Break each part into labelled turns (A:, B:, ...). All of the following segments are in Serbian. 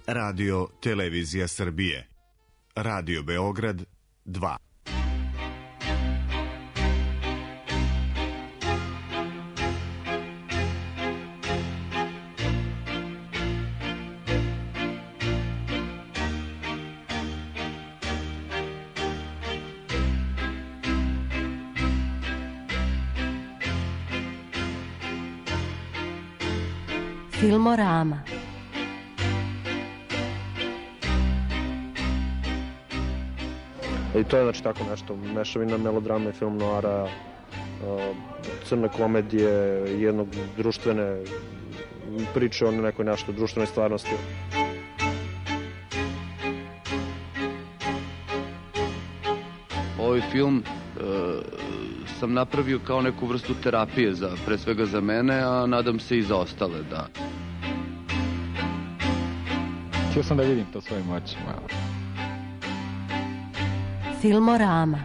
A: Radio Televizija Srbije. Radio Beograd 2.
B: Filmorama.
C: I to je znači tako nešto, mešavina melodrame, film noara, crne komedije, jednog društvene priče o nekoj našoj društvenoj stvarnosti.
D: Ovaj film sam napravio kao neku vrstu terapije, pre svega za mene, a nadam se i za ostale, da.
E: Htio sam da vidim to svojim očima.
B: Filmorama.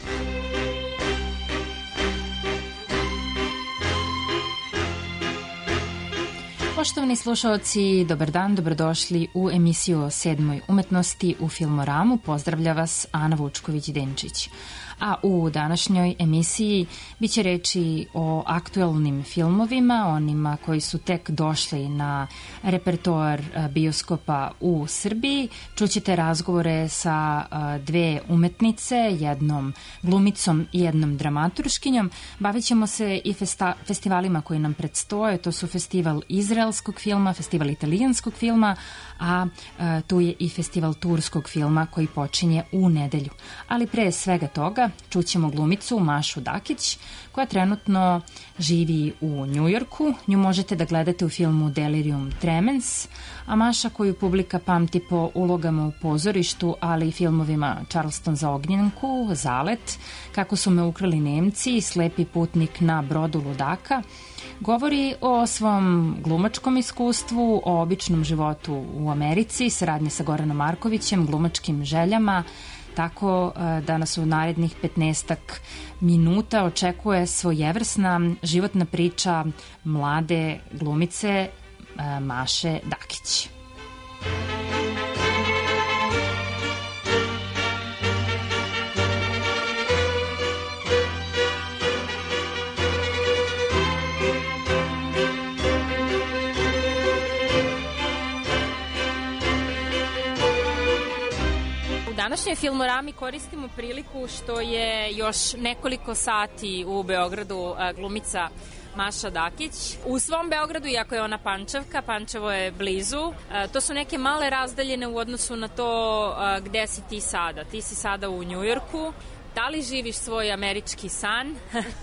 F: Poštovani slušalci, dobar dan, dobrodošli u emisiju o 7. umetnosti u Filmoramu. Pozdravlja vas Ana Vučković-Denčić. A u današnjoj emisiji biće reči o aktuelnim filmovima, onima koji su tek došli na repertoar bioskopa u Srbiji. Čućete razgovore sa dve umetnice, jednom glumicom i jednom dramaturškinjom. Bavit ćemo se i festivalima koji nam predstoje. To su festival izraelskog filma, festival italijanskog filma, a tu je i festival turskog filma koji počinje u nedelju. Ali pre svega toga čućemo glumicu Mašu Dakić, koja trenutno živi u Njujorku. Nju možete da gledate u filmu Delirium Tremens, a Maša, koju publika pamti po ulogama u pozorištu, ali i filmovima Charleston za ognjenku, Zalet, Kako su me ukrali Nemci, Slepi putnik na brodu ludaka, govori o svom glumačkom iskustvu, o običnom životu u Americi, saradnje sa Goranom Markovićem, glumačkim željama, tako da nas u narednih 15 minuta očekuje svojevrsna životna priča mlade glumice Maše Dakić. U današnjoj Filmorami koristimo priliku što je još nekoliko sati u Beogradu glumica Maša Dakić. U svom Beogradu, iako je ona Pančevka, Pančevo je blizu, to su neke male razdaljene u odnosu na to gde si ti sada. Ti si sada u Njujorku. Da li živiš svoj američki san?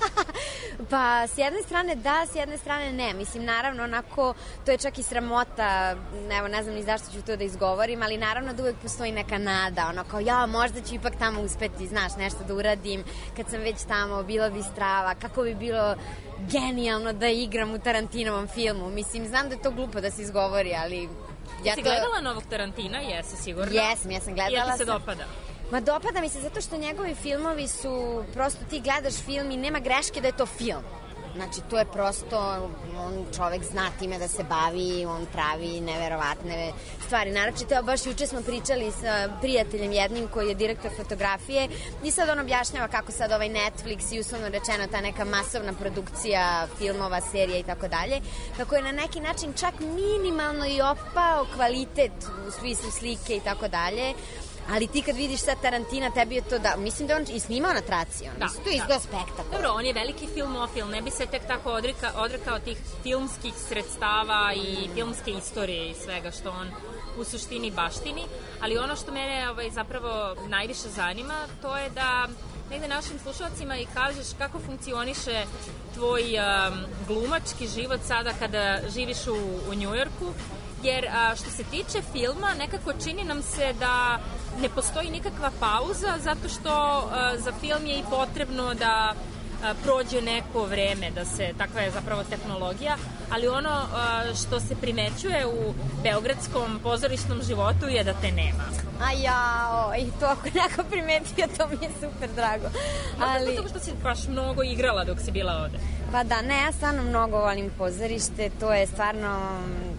G: Pa, s jedne strane da, s jedne strane ne. Mislim, naravno, onako, to je čak i sramota, evo, ne znam ni zašto ću to da izgovorim, ali naravno da uvek postoji neka nada, ono kao, ja, možda ću ipak tamo uspeti, znaš, nešto da uradim, kad sam već tamo, bila bi strava, kako bi bilo genijalno da igram u Tarantinovom filmu. Mislim, znam da je to glupo da se izgovori, ali...
F: Jesi gledala novog Tarantina? Jesi, sigurno?
G: Jesam, ja sam gledala.
F: I ti se dopada?
G: Ma dopada mi se zato što njegovi filmovi su, prosto ti gledaš film i nema greške da je to film. Znači, to je prosto, on čovek zna time da se bavi, on pravi neverovatne stvari. Naročito, evo, baš juče smo pričali sa prijateljem jednim koji je direktor fotografije i sad on objašnjava kako sad ovaj Netflix i uslovno rečeno ta neka masovna produkcija filmova, serija i tako dalje, kako je na neki način čak minimalno i opao kvalitet u smislu slike i tako dalje. Ali ti kad vidiš sad Tarantina, tebi je to da... Mislim da on i snimao na traci, on. To je izgleda spektakularno.
F: Dobro, on je veliki filmofil, ne bi se tek tako odrekao tih filmskih sredstava i filmske istorije i svega što on u suštini baštini, ali ono što mene zapravo najviše zanima, to je da negde našim slušalcima i kažeš kako funkcioniše tvoj glumački život sada kada živiš u Njujorku, jer što se tiče filma, nekako čini nam se da ne postoji nikakva pauza, zato što za film je i potrebno da prođe neko vreme, da se, takva je zapravo tehnologija, ali ono što se primećuje u beogradskom pozorišnom životu je da te nema.
G: A jao, i to ako neko primetio, to mi je super drago.
F: Ali... Zato što si baš mnogo igrala dok si bila ovde.
G: Pa da, ne, ja stvarno mnogo volim pozorište, to je stvarno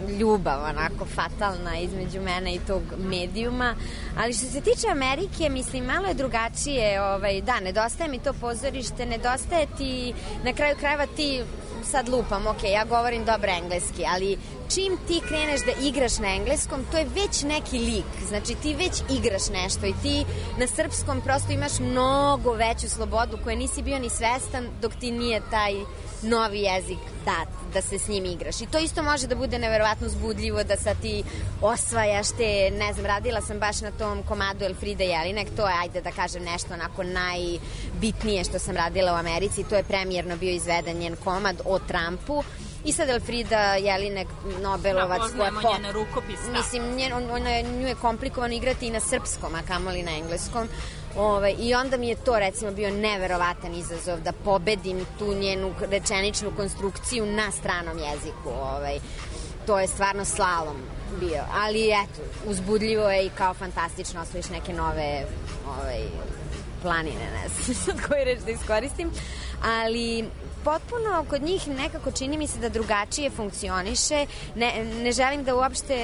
G: ljubav onako fatalna između mene i tog medijuma, ali što se tiče Amerike, mislim, malo je drugačije, da, nedostaje mi to pozorište, nedostaje ti, na kraju krajeva ti, sad lupam, ok, ja govorim dobro engleski, ali čim ti kreneš da igraš na engleskom, to je već neki lik, znači ti već igraš nešto i ti na srpskom prosto imaš mnogo veću slobodu koje nisi bio ni svestan dok ti nije taj novi jezik dat, da se s njim igraš. I to isto može da bude neverovatno uzbudljivo, da sad ti osvajaš te, ne znam, radila sam baš na tom komadu Elfride Jelinek, to je, ajde da kažem, nešto onako najbitnije što sam radila u Americi, to je premijerno bio izveden njen komad o Trumpu. I sad Elfrida Jelinek, Nobelovac,
F: poznajemo njene rukopis.
G: Mislim, nju je komplikovano igrati i na srpskom, a kamoli na engleskom. I onda mi je to, recimo, bio neverovatan izazov da pobedim tu njenu rečeničnu konstrukciju na stranom jeziku. To je stvarno slalom bio. Ali, eto, uzbudljivo je i kao fantastično osvojiš neke nove planine, ne znam sad koji reč da iskoristim. Ali potpuno kod njih nekako čini mi se da drugačije funkcioniše. Ne želim da uopšte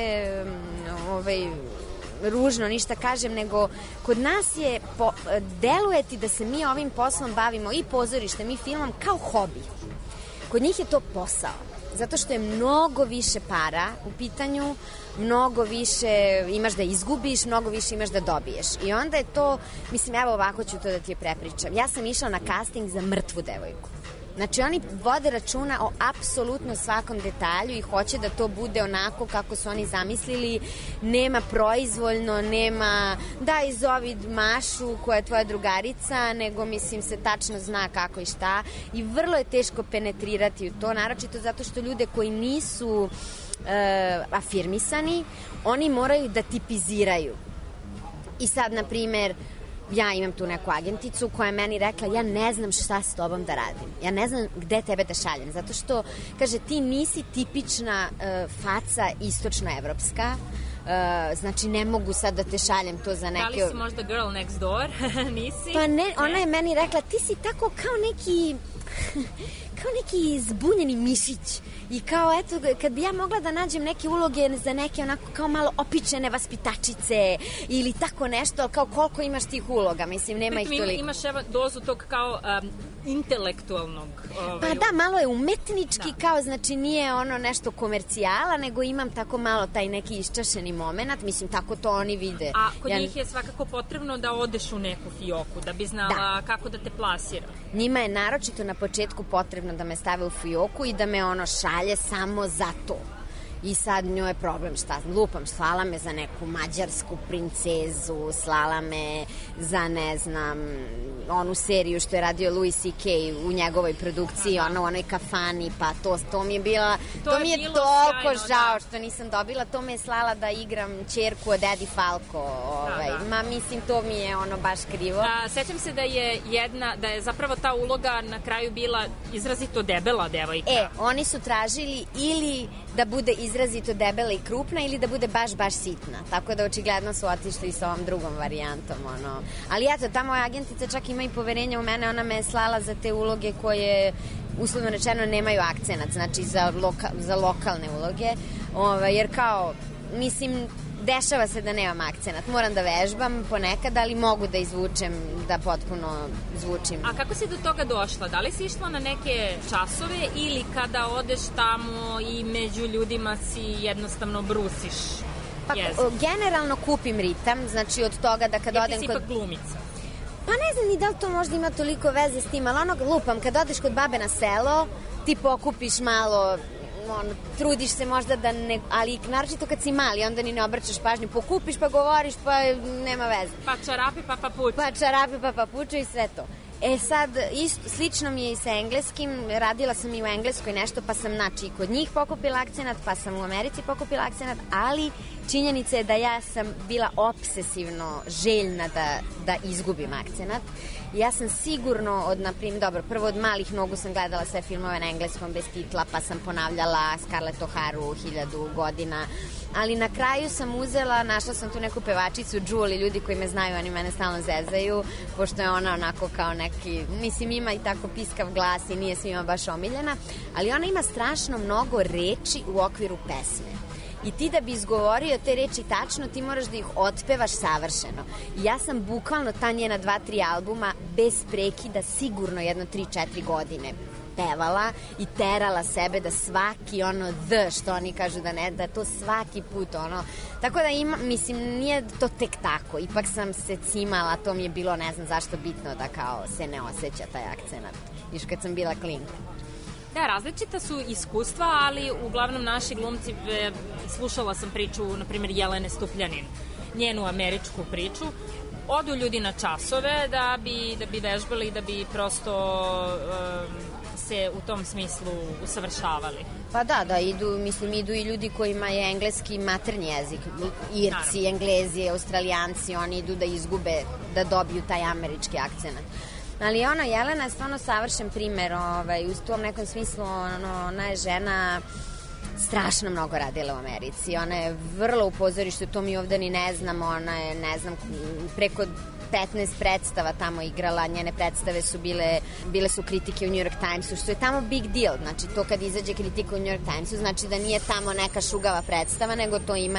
G: ružno ništa kažem, nego kod nas je deluje ti da se mi ovim poslom bavimo i pozorištem i filmom kao hobi. Kod njih je to posao, zato što je mnogo više para u pitanju, mnogo više imaš da izgubiš, mnogo više imaš da dobiješ. I onda je to, mislim, evo ovako ću to da ti je prepričam. Ja sam išla na casting za Mrtvu devojku. Znači, oni vode računa o apsolutno svakom detalju i hoće da to bude onako kako su oni zamislili. Nema proizvoljno, nema daj zovi Mašu koja je tvoja drugarica, nego, mislim, se tačno zna kako i šta. I vrlo je teško penetrirati u to, naročito zato što ljude koji nisu afirmisani, oni moraju da tipiziraju. I sad, na primer, ja imam tu neku agenticu koja je meni rekla, ja ne znam šta s tobom da radim. Ja ne znam gde tebe da šaljem. Zato što, kaže, ti nisi tipična faca istočnoevropska. Znači, ne mogu sad da te šaljem to za neke...
F: Da li si možda girl next door? Nisi?
G: Pa ne, ona je meni rekla, ti si tako kao neki zbunjeni mišić. I kao, eto, kad bi ja mogla da nađem neke uloge za neke onako kao malo opičene vaspitačice ili tako nešto, ali kao koliko imaš tih uloga, mislim, nema ih toliko.
F: Imaš evo dozu tog kao intelektualnog...
G: Pa da, malo je umetnički, kao, znači nije ono nešto komercijala, nego imam tako malo taj neki iščašeni moment, mislim, tako to oni vide.
F: A kod njih je svakako potrebno da odeš u neku fioku, da bi znala kako da te plasira.
G: Njima je naročito na početku potrebno da me stave u fioku i da me ono šalje samo za to. I sad njoj je problem, šta lupam, slala me za neku mađarsku princezu, slala me za, ne znam, onu seriju što je radio Louis C.K. u njegovoj produkciji, ono u onoj kafani, pa to mi je bila, to mi je toliko žao što nisam dobila, to me je slala da igram ćerku od Eddie Falco, ma mislim to mi je ono baš krivo.
F: Sećam se da je zapravo ta uloga na kraju bila izrazito debela devojka.
G: Oni su tražili ili da bude izrazito debela i krupna ili da bude baš sitna. Tako da očigledno su otišli sa ovom drugom varijantom. Ali eto, ta moja agentica čak ima i poverenja u mene, ona me je slala za te uloge koje, uslovno rečeno, nemaju akcenat, znači za lokalne uloge. Jer kao, mislim, dešava se da nemam akcenat. Moram da vežbam ponekad, ali mogu da izvučem, da potpuno zvučim.
F: A kako si do toga došla? Da li si išla na neke časove ili kada odeš tamo i među ljudima si jednostavno brusiš jezik?
G: Generalno kupim ritam, znači od toga da kad odem...
F: Jer ti si ipak glumica.
G: Pa ne znam ni da li to možda ima toliko veze s tim, ali lupam, kad odeš kod babe na selo, ti pokupiš malo... trudiš se možda da ne, ali naročito kad si mali, onda ni ne obraćaš pažnju, pokupiš pa govoriš pa nema veze.
F: Pa čarape pa papuče.
G: Pa čarape pa papuče i sve to. Sad, slično mi je i sa engleskim, radila sam i u Engleskoj nešto, pa sam, znači, kod njih pokupila akcenat, pa sam u Americi pokupila akcenat, ali činjenica je da ja sam bila obsesivno željna da izgubim akcenat. Ja sam sigurno prvo od malih nogu sam gledala sve filmove na engleskom bez titla, pa sam ponavljala Scarlett O'Haru 1000 godina, ali na kraju sam našla sam tu neku pevačicu, Julie, ljudi koji me znaju, oni mene stalno zezaju, pošto je ona onako kao neki, mislim, ima i tako piskav glas i nije svima baš omiljena, ali ona ima strašno mnogo reči u okviru pesme. I ti da bi izgovorio te reči tačno, ti moraš da ih otpevaš savršeno. I ja sam bukvalno ta njena 2-3 albuma bez prekida sigurno jedno 3-4 godine pevala i terala sebe da svaki ono što oni kažu da ne, da to svaki put ono, tako da ima, mislim, nije to tek tako, ipak sam se cimala, to mi je bilo ne znam zašto bitno da kao se ne osjeća taj akcenat, još kad sam bila klinka.
H: Da, različita su iskustva, ali uglavnom naši glumci, slušala sam priču, na primjer, Jelene Stupljanin, njenu američku priču, odu ljudi na časove da bi vežbali, da bi prosto se u tom smislu usavršavali.
G: Pa da, idu i ljudi kojima je engleski maternji jezik, Irci, Englezi, Australijanci, oni idu da izgube, da dobiju taj američki akcenat. Ali Jelena je stvarno savršen primer, u tom nekom smislu, ona je žena strašno mnogo radila u Americi, ona je vrlo u pozorištu, to mi ovde ni ne znamo, ona je, ne znam, preko 15 predstava tamo igrala, njene predstave su bile su kritike u New York Timesu, što je tamo big deal, znači to kad izađe kritika u New York Timesu, znači da nije tamo neka šugava predstava, nego to ima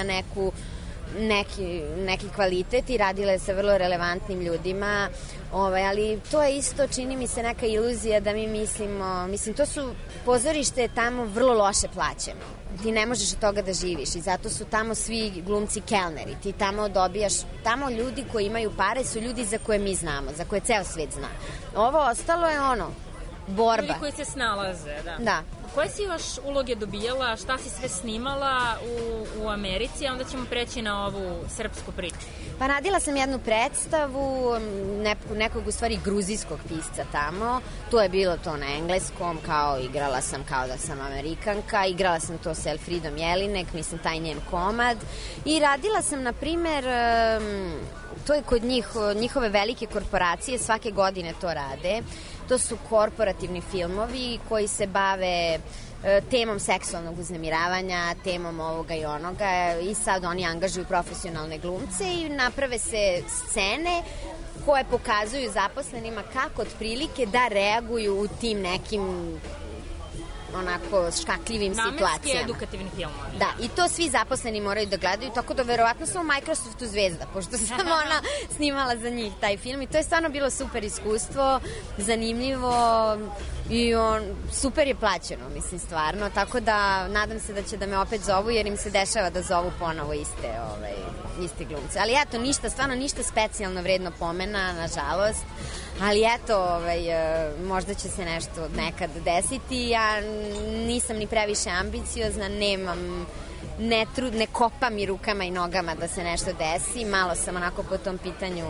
G: neki kvalitet i radila je sa vrlo relevantnim ljudima, ali to je isto, čini mi se, neka iluzija da mi mislimo, to su pozorište tamo vrlo loše plaćeno. Ti ne možeš od toga da živiš i zato su tamo svi glumci kelneri. Ti tamo dobijaš, tamo ljudi koji imaju pare su ljudi za koje mi znamo, za koje ceo svet zna. Ovo ostalo je borba.
H: Ljudi koji se snalaze, da.
G: Da.
H: Koje si još uloge dobijala, šta si sve snimala u Americi, a onda ćemo preći na ovu srpsku priču?
G: Pa radila sam jednu predstavu nekog u stvari gruzijskog pisca tamo, to je bilo to na engleskom, kao igrala sam kao da sam Amerikanka, igrala sam to sa Elfridom Jelinek, mislim taj njen komad i radila sam na primer, to je kod njihove velike korporacije, svake godine to rade. To su korporativni filmovi koji se bave temom seksualnog uznemiravanja, temom ovoga i onoga i sad oni angažuju profesionalne glumce i naprave se scene koje pokazuju zaposlenima kako otprilike da reaguju u tim nekim onako škakljivim situacijama.
H: Namenski edukativni film.
G: Da, i to svi zaposleni moraju da gledaju, tako da verovatno sam u Microsoftu zvezda, pošto sam ona snimala za njih taj film i to je stvarno bilo super iskustvo, zanimljivo i super je plaćeno, mislim, stvarno, tako da nadam se da će da me opet zovu, jer im se dešava da zovu ponovo iste glumce. Ali eto, ništa specijalno vredno pomena, nažalost, ali eto, možda će se nešto nekad desiti. Ja nisam ni previše ambiciozna, ne kopam i rukama i nogama da se nešto desi, malo sam onako po tom pitanju,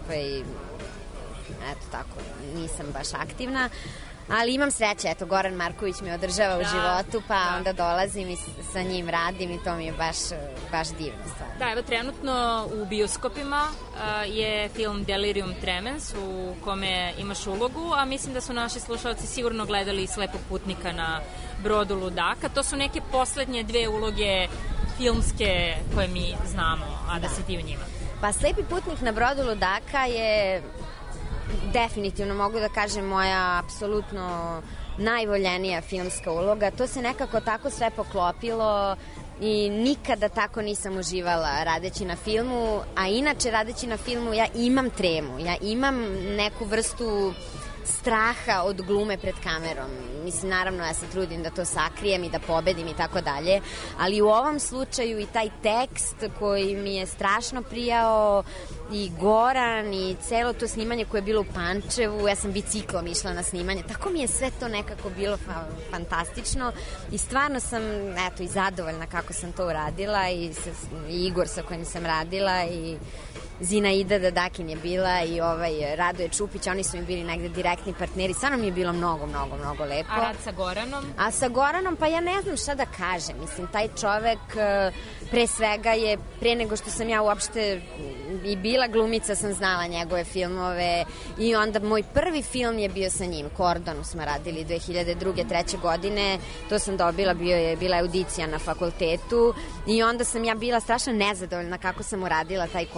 G: eto tako, nisam baš aktivna. Ali imam sreće, eto, Goran Marković me održava u životu, pa onda dolazim i sa njim radim i to mi je baš divno stvarno.
H: Da, evo trenutno u bioskopima je film Delirium Tremens u kome imaš ulogu, a mislim da su naši slušalci sigurno gledali Slepog putnika na brodu Ludaka. To su neke poslednje 2 uloge filmske koje mi znamo, a da si ti u njima.
G: Pa Slepi putnik na brodu Ludaka je definitivno, mogu da kažem, moja apsolutno najvoljenija filmska uloga. To se nekako tako sve poklopilo i nikada tako nisam uživala radeći na filmu, a inače radeći na filmu ja imam tremu, ja imam neku vrstu straha od glume pred kamerom. Mislim, naravno, ja se trudim da to sakrijem i da pobedim i tako dalje, ali u ovom slučaju i taj tekst koji mi je strašno prijao i Goran i celo to snimanje koje je bilo u Pančevu, ja sam biciklom išla na snimanje, tako mi je sve to nekako bilo fantastično i stvarno sam, eto, i zadovoljna kako sam to uradila i Igor sa kojim sam radila i Zinaida Dadakin je bila i Radoje Čupić, oni su mi bili negde direktni partneri, stvarno mi je bilo mnogo lepo.
H: A rad sa Goranom?
G: A sa Goranom, pa ja ne znam šta da kažem, mislim, taj čovek pre svega je, pre nego što sam ja uopšte i bila glumica, sam znala njegove filmove i onda moj prvi film je bio sa njim, Kordon smo radili 2002. 3. godine, to sam dobila, bila audicija na fakultetu i onda sam ja bila strašno nezadovoljna kako sam uradila taj Kordon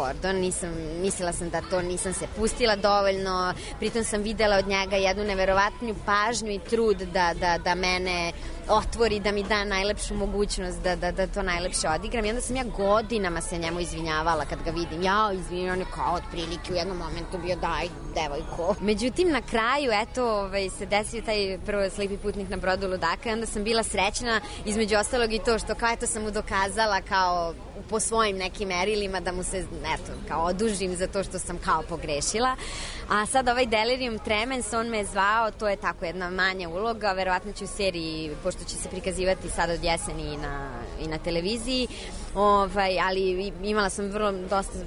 G: mislila sam da to nisam se pustila dovoljno, pritom sam videla od njega jednu neverovatnu pažnju i trud da mene otvori, da mi da najlepšu mogućnost da to najlepše odigram i onda sam ja godinama se njemu izvinjavala kad ga vidim. Izvinjam, on je kao otprilike u jednom momentu bio daj devojko. Međutim, na kraju, eto, se desio taj prvo Slepi putnik na brodu ludaka i onda sam bila srećna, između ostalog i to što kao eto sam mu dokazala kao po svojim nekim merilima da mu se, eto, kao odužim za to što sam kao pogrešila. A sad ovaj Delirium Tremens, on me je zvao, to je tako jedna manja uloga, verovatno će u seriji, pošto će se prikazivati sad od jeseni i na televiziji, ali imala sam dosta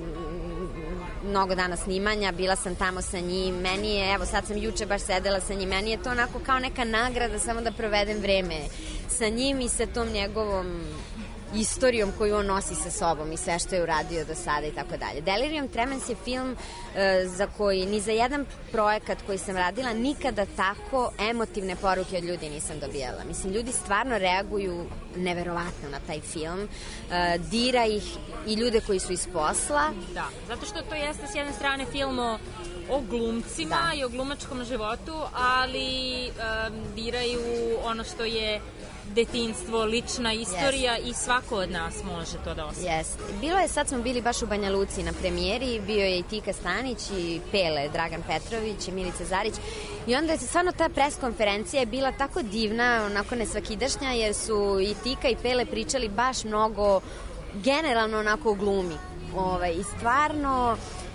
G: mnogo dana snimanja, bila sam tamo sa njim, meni je, evo sad sam juče baš sedela sa njim, meni je to onako kao neka nagrada samo da provedem vreme sa njim i sa tom njegovom istorijom koju on nosi sa sobom i sve što je uradio do sada i tako dalje. Delirium Tremens je film za koji ni za jedan projekat koji sam radila nikada tako emotivne poruke od ljudi nisam dobijala. Mislim, ljudi stvarno reaguju neverovatno na taj film, dira ih i ljude koji su iz posla.
H: Da, zato što to jeste s jedne strane film o glumcima i o glumačkom životu, ali diraju ono što je detinjstvo, lična istorija i svako od nas može to da osjeti.
G: Jeste. Bilo je, sad smo bili baš u Banja Luci na premijeri, bio je i Tika Stanić i Pele, Dragan Petrović i Milica Zarić i onda je stvarno ta preskonferencija je bila tako divna, onako nesvakidašnja, jer su i Tika i Pele pričali baš mnogo generalno onako o glumi. I stvarno,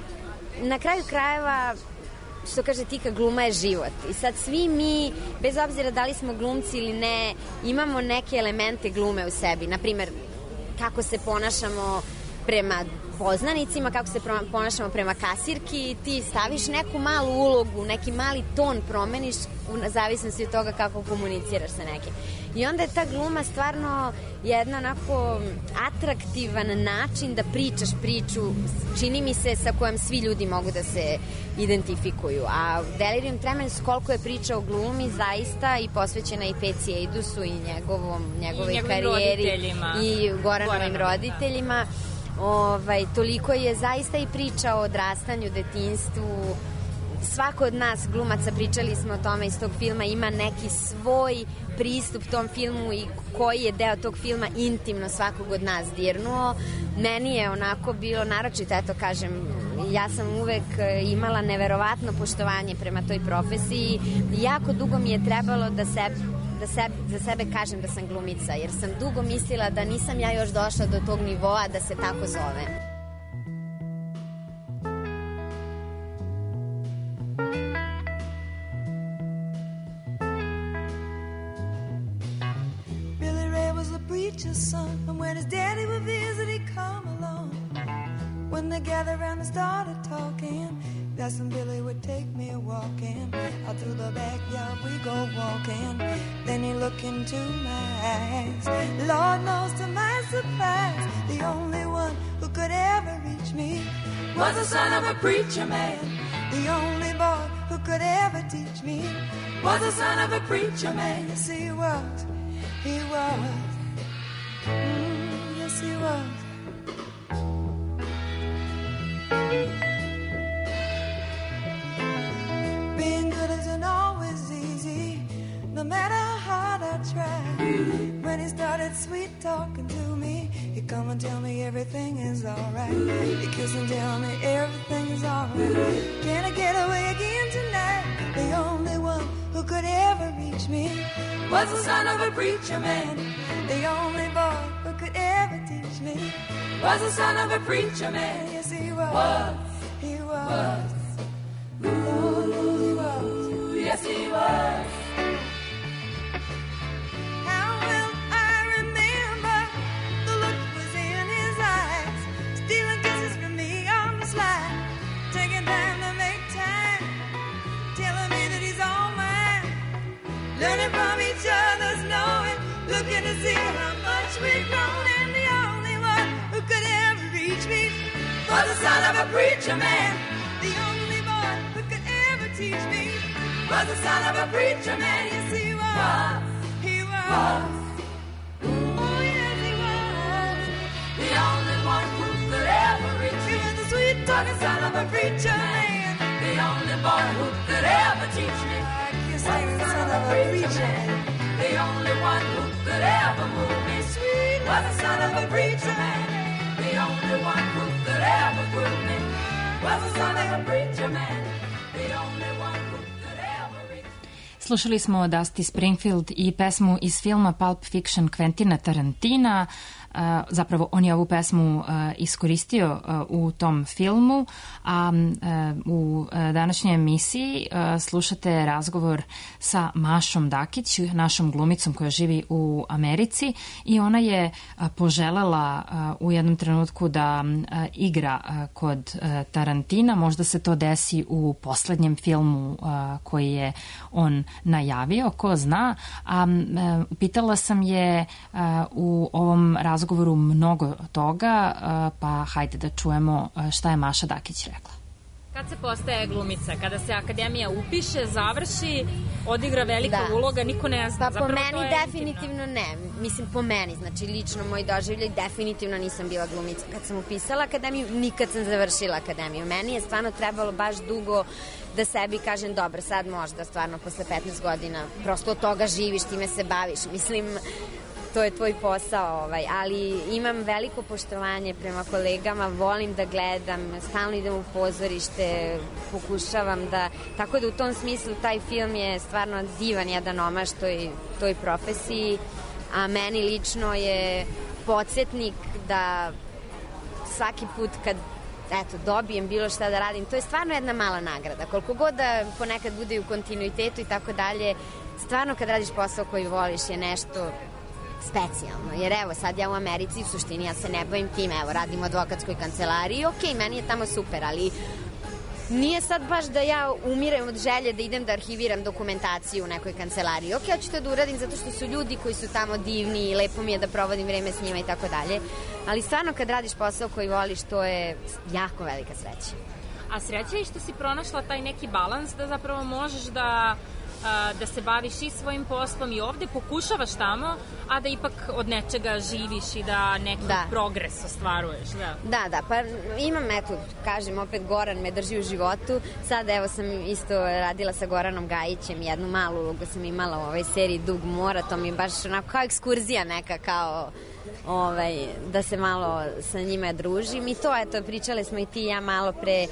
G: na kraju krajeva, što kaže Tika, gluma je život. I sad svi mi, bez obzira da li smo glumci ili ne, imamo neke elemente glume u sebi. Naprimer, kako se ponašamo prema poznanicima, kako se ponašamo prema kasirki, ti staviš neku malu ulogu, neki mali ton promeniš u zavisnosti od toga kako komuniciraš sa nekim. I onda je ta gluma stvarno jedna onako atraktivan način da pričaš priču, čini mi se, sa kojom svi ljudi mogu da se identifikuju. A Delirium Tremens, koliko je priča o glumi, zaista i posvećena i Peci Ejdusu i njegovoj karijeri i Goranovim roditeljima. Toliko je zaista i priča o odrastanju, detinjstvu. Svako od nas glumaca, pričali smo o tome iz tog filma, ima neki svoj pristup tom filmu i koji je deo tog filma intimno svakog od nas dirnuo. Meni je onako bilo naročito, eto kažem, ja sam uvek imala neverovatno poštovanje prema toj profesiji i jako dugo mi je trebalo da za sebe kažem da sam glumica, jer sam dugo mislila da nisam ja još došla do tog nivoa da se tako zove.
I: Son, and when his daddy would visit, he'd come along. When they gathered around and started talking, Cousin Billy would take me walking. Out through the backyard we go walking. Then he looked into my eyes. Lord knows to my surprise, the only one who could ever reach me was the son of a preacher man. The only boy who could ever teach me was the son of a preacher man. Yes, he was. He was. Yes, he was. Being good isn't always easy, no matter how hard I try. When he started sweet talking to me, he'd come and tell me everything is alright. He'd kiss and tell me everything is alright. Can I get away again tonight? The only one who could ever reach me was the son of a preacher man. The only boy who could ever teach me was the son of a preacher man. Yes, he was. He was. Oh, he was. Yes, he was. How will I remember the look was in his eyes, stealing kisses from me on the slide, taking time to make time, telling me that he's all mine, learning from each other's knowing, looking to see how much we've grown, and the only one who could ever reach me was the son of a preacher man. The only boy who could ever teach me was the son of a preacher man. Yes, he was. He was. Oh, yes, he was. The only one who could ever reach me was the sweet talk was the son of a preacher man.
J: The only boy who could ever teach me
I: was the son of a preacher man.
J: The only one who could ever move me sweet was the son of a preacher man. The only one who could ever groove me was the son of a preacher man. The only one who could ever reach.
F: Slušali smo Dusty Springfield i pesmu iz filma Pulp Fiction Quentina Tarantina. Zapravo on je ovu pesmu iskoristio u tom filmu, a u današnjoj emisiji slušate razgovor sa Mašom Dakić, našom glumicom koja živi u Americi, i ona je poželela u jednom trenutku da igra kod Tarantina. Možda se to desi u poslednjem filmu koji je on najavio, ko zna. Pitala sam je u ovom razgovoru mnogo toga, pa hajde da čujemo šta je Maša Dakić rekla.
H: Kad se postaje glumica, kada se akademija upiše, završi, odigra velika uloga, niko ne zna.
G: Pa po meni definitivno ne. Mislim, po meni, znači lično moj doživljaj, definitivno nisam bila glumica. Kad sam upisala akademiju, nikad sam završila akademiju. Meni je stvarno trebalo baš dugo da sebi kažem, dobro, sad možda stvarno posle 15 godina prosto od toga živiš, time se baviš. Mislim, to je tvoj posao, ali imam veliko poštovanje prema kolegama, volim da gledam, stalno idem u pozorište, pokušavam da, tako da u tom smislu taj film je stvarno divan jedan omaž toj profesiji, a meni lično je podsjetnik da svaki put kad dobijem bilo šta da radim, to je stvarno jedna mala nagrada, koliko god da ponekad bude u kontinuitetu i tako dalje, stvarno kad radiš posao koji voliš je nešto specijalno, jer evo sad ja u Americi u suštini ja se ne bavim tim, evo radim u advokatskoj kancelariji, ok, meni je tamo super, ali nije sad baš da ja umirem od želje da idem da arhiviram dokumentaciju u nekoj kancelariji, ok, hoću to da uradim zato što su ljudi koji su tamo divni i lepo mi je da provodim vreme s njima i tako dalje, ali stvarno kad radiš posao koji voliš, to je jako velika sreća.
H: A sreća je što si pronašla taj neki balans da zapravo možeš da se baviš i svojim poslom i ovde pokušavaš tamo, a da ipak od nečega živiš i da neki progres ostvaruješ.
G: Da, pa imam, kažem, opet Goran me drži u životu. Sad evo sam isto radila sa Goranom Gajićem, jednu malu ulogu sam imala u ovoj seriji Dug mora, to mi je baš onako kao ekskurzija neka, kao da se malo sa njima družim i to, pričale smo i ti i ja malo pre,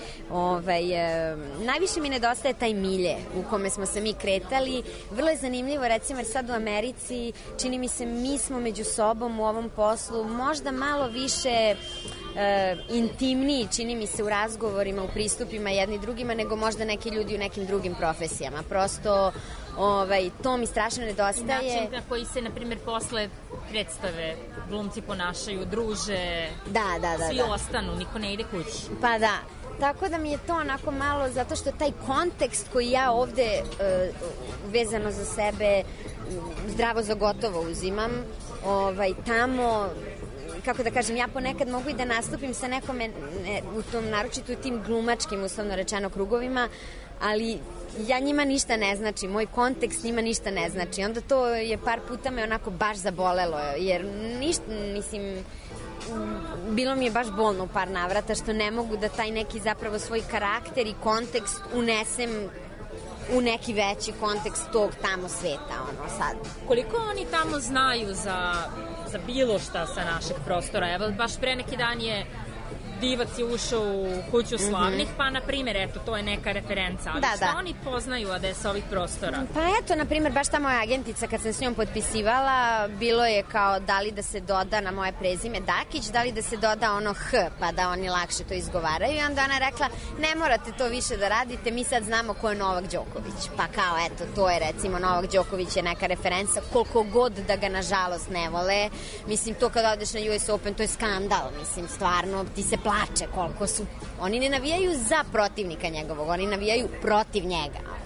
G: najviše mi nedostaje taj milje u kome smo se mi kretali, vrlo je zanimljivo, recimo, jer sad u Americi čini mi se mi smo među sobom u ovom poslu možda malo više intimniji, čini mi se, u razgovorima, u pristupima jedni drugima nego možda neki ljudi u nekim drugim profesijama, prosto to mi strašno nedostaje.
H: Način na koji se, na primjer, posle predstave glumci ponašaju, druže, svi ostanu, niko ne ide kući.
G: Pa da, tako da mi je to onako malo, zato što taj kontekst koji ja ovde vezano za sebe zdravo za gotovo uzimam, tamo, kako da kažem, ja ponekad mogu i da nastupim sa nekome u tom, naročito u tim glumačkim, uslovno rečeno, krugovima, ali ja njima ništa ne znači, moj kontekst njima ništa ne znači. Onda to je par puta me onako baš zabolelo, jer ništa, mislim, bilo mi je baš bolno u par navrata što ne mogu da taj neki zapravo svoj karakter i kontekst unesem u neki veći kontekst tog tamo sveta, sad.
H: Koliko oni tamo znaju za bilo šta sa našeg prostora? Evo, baš pre neki dan je Divac je ušao u kuću slavnih, pa, na primjer, eto, to je neka referenca. Ali šta oni poznaju, a da je sa ovih prostora?
G: Pa eto, na primjer, baš ta moja agentica, kad sam s njom potpisivala, bilo je kao da li da se doda na moje prezime Dakić, da li da se doda ono H, pa da oni lakše to izgovaraju. I onda ona rekla, ne morate to više da radite, mi sad znamo ko je Novak Đoković. Pa kao, eto, to je, recimo, Novak Đoković je neka referenca, koliko god da ga, nažalost, ne vole. Mislim, to kada odeš na US Open, to je skandal. Mislim, stvarno, ti se plače koliko su, oni ne navijaju za protivnika njegovog, oni navijaju protiv njega.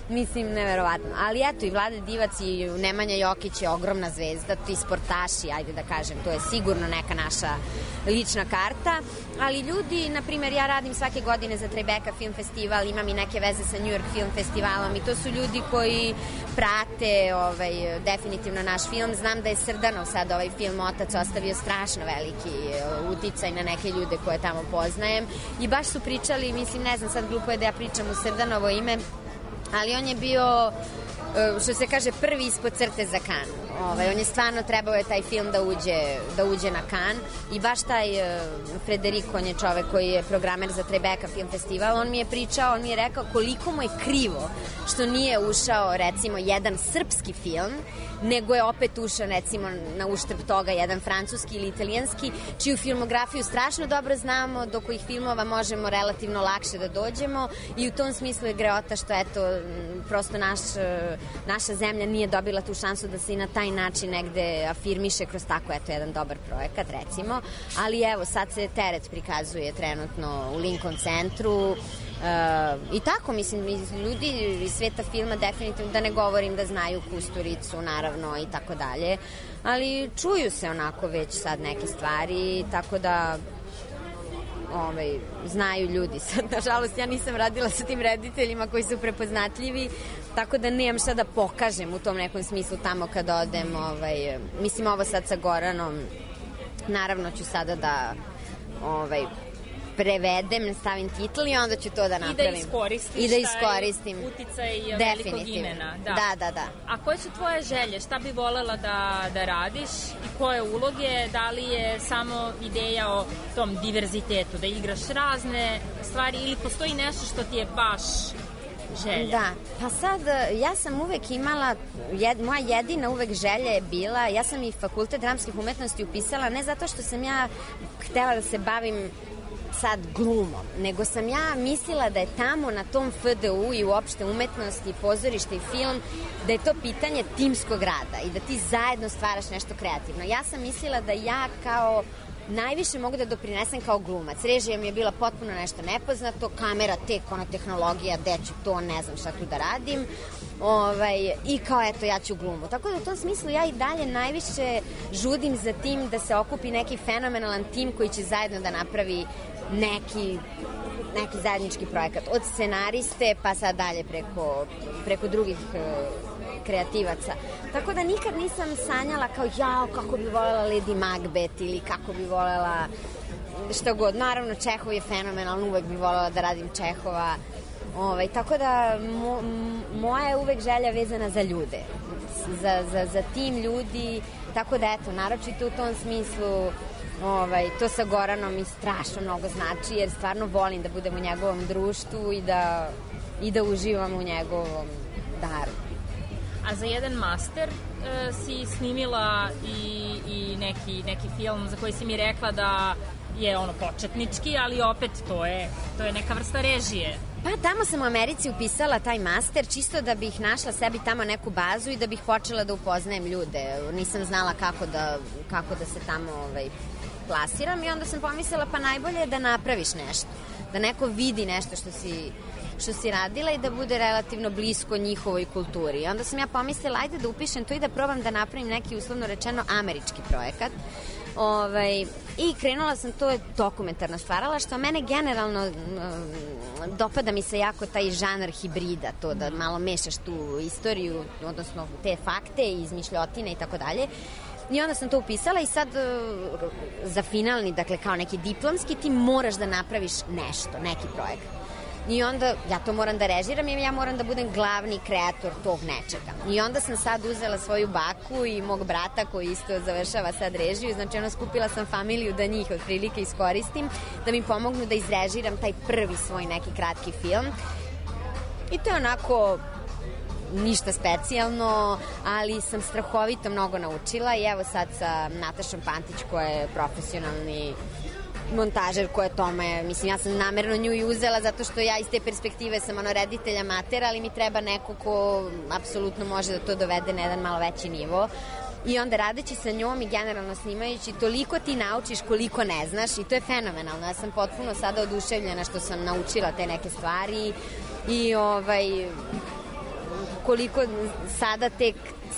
G: Mislim, neverovatno. Ali eto, i Vlade Divac i Nemanja Jokić je ogromna zvezda, ti sportaši, ajde da kažem, to je sigurno neka naša lična karta, ali ljudi, na primjer, ja radim svake godine za Tribeca Film Festival, imam i neke veze sa New York Film Festivalom i to su ljudi koji prate definitivno naš film. Znam da je Srdanov sad ovaj film Otac ostavio strašno veliki uticaj na neke ljude koje tamo poznajem i baš su pričali, mislim, ne znam, sad glupo je da ja pričam u Srdanovo ime, ali on je bio, što se kaže, prvi ispod crte za Kan. On je stvarno trebao je taj film da uđe na Kan i baš taj Frederico, on je čovek koji je programer za Tribeca Film Festival, on mi je pričao, on mi je rekao koliko mu je krivo što nije ušao, recimo, jedan srpski film, nego je opet ušao, recimo, na uštrb toga jedan francuski ili italijanski, čiju filmografiju strašno dobro znamo, do kojih filmova možemo relativno lakše da dođemo i u tom smislu je greota što, eto, prosto naša zemlja nije dobila tu šansu da se i na taj način negde afirmiše kroz tako, eto, jedan dobar projekat, recimo. Ali evo, sad se teret prikazuje trenutno u Lincoln centru i tako, mislim, ljudi iz sveta filma definitivno, da ne govorim da znaju Kusturicu, naravno, i tako dalje, ali čuju se onako već sad neke stvari, tako da znaju ljudi. Sad, nažalost, ja nisam radila sa tim rediteljima koji su prepoznatljivi, tako da nemam šta da pokažem u tom nekom smislu tamo kad odem. Mislim, ovo sad sa Goranom, naravno ću sada da prevedem, stavim titl i onda ću to da napravim.
H: I da iskoristim
G: taj
H: uticaj velikog imena.
G: Da.
H: A koje su tvoje želje? Šta bi volela da radiš i koje uloge? Da li je samo ideja o tom diverzitetu, da igraš razne stvari ili postoji nešto što ti je baš želja? Da,
G: pa sad, ja sam uvek imala, moja jedina uvek želja je bila, ja sam i Fakultet dramskih umetnosti upisala ne zato što sam ja htela da se bavim sad glumom, nego sam ja mislila da je tamo na tom FDU i uopšte umetnosti, pozorište i film, da je to pitanje timskog rada i da ti zajedno stvaraš nešto kreativno. Ja sam mislila da ja kao najviše mogu da doprinesem kao glumac. Režija mi je bila potpuno nešto nepoznato, kamera tek, tehnologija, gde ću to, ne znam šta tu da radim. I kao, eto, ja ću glumu. Tako da u tom smislu ja i dalje najviše žudim za tim da se okupi neki fenomenalan tim koji će zajedno da napravi neki zajednički projekat. Od scenariste pa sad dalje preko drugih kreativaca. Tako da nikad nisam sanjala kao kako bi volela Lady Macbeth ili kako bi volela šta god. Naravno, Čehov je fenomenalno, uvek bi volela da radim Čehova. Tako da moja je uvek želja vezana za ljude, za tim ljudi, tako da eto, naročito u tom smislu to sa Goranom mi strašno mnogo znači, jer stvarno volim da budem u njegovom društvu i da uživam u njegovom daru.
H: A za jedan master si snimila i neki film za koji si mi rekla da je početnički, ali opet to je neka vrsta režije.
G: Pa tamo sam u Americi upisala taj master čisto da bih našla sebi tamo neku bazu i da bih počela da upoznajem ljude. Nisam znala kako da se tamo plasiram i onda sam pomislila pa najbolje je da napraviš nešto, da neko vidi nešto što si radila i da bude relativno blisko njihovoj kulturi. I onda sam ja pomislila ajde da upišem to i da probam da napravim neki uslovno rečeno američki projekat. I krenula sam, to je dokumentarno stvarala, što mene generalno dopada mi se jako taj žanr hibrida, to da malo mešaš tu istoriju, odnosno te fakte i izmišljotine i tako dalje. I onda sam to upisala i sad za finalni, dakle kao neki diplomski, ti moraš da napraviš nešto, neki projekat. I onda ja to moram da režiram i ja moram da budem glavni kreator tog nečega. I onda sam sad uzela svoju baku i mog brata koji isto završava sad režiju, znači skupila sam familiju da njih otprilike iskoristim, da mi pomognu da izrežiram taj prvi svoj neki kratki film. I to je onako ništa specijalno, ali sam strahovito mnogo naučila i evo sad sa Natašom Pantić koja je profesionalni montažer koja je tome, mislim ja sam namerno nju i uzela zato što ja iz te perspektive sam reditelj amater, ali mi treba neko ko apsolutno može da to dovede na jedan malo veći nivo. I onda radeći sa njom i generalno snimajući, toliko ti naučiš koliko ne znaš i to je fenomenalno. Ja sam potpuno sada oduševljena što sam naučila te neke stvari i koliko sada tek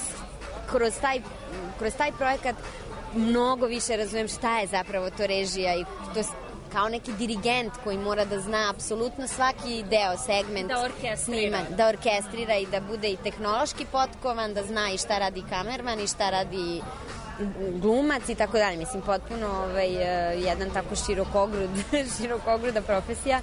G: kroz taj projekat mnogo više razumem šta je zapravo to režija i to kao neki dirigent koji mora da zna apsolutno svaki deo, segment da orkestrira i da bude i tehnološki potkovan, da zna i šta radi kamerman i šta glumac i tako dalje. Mislim, potpuno jedan tako širokogruda profesija.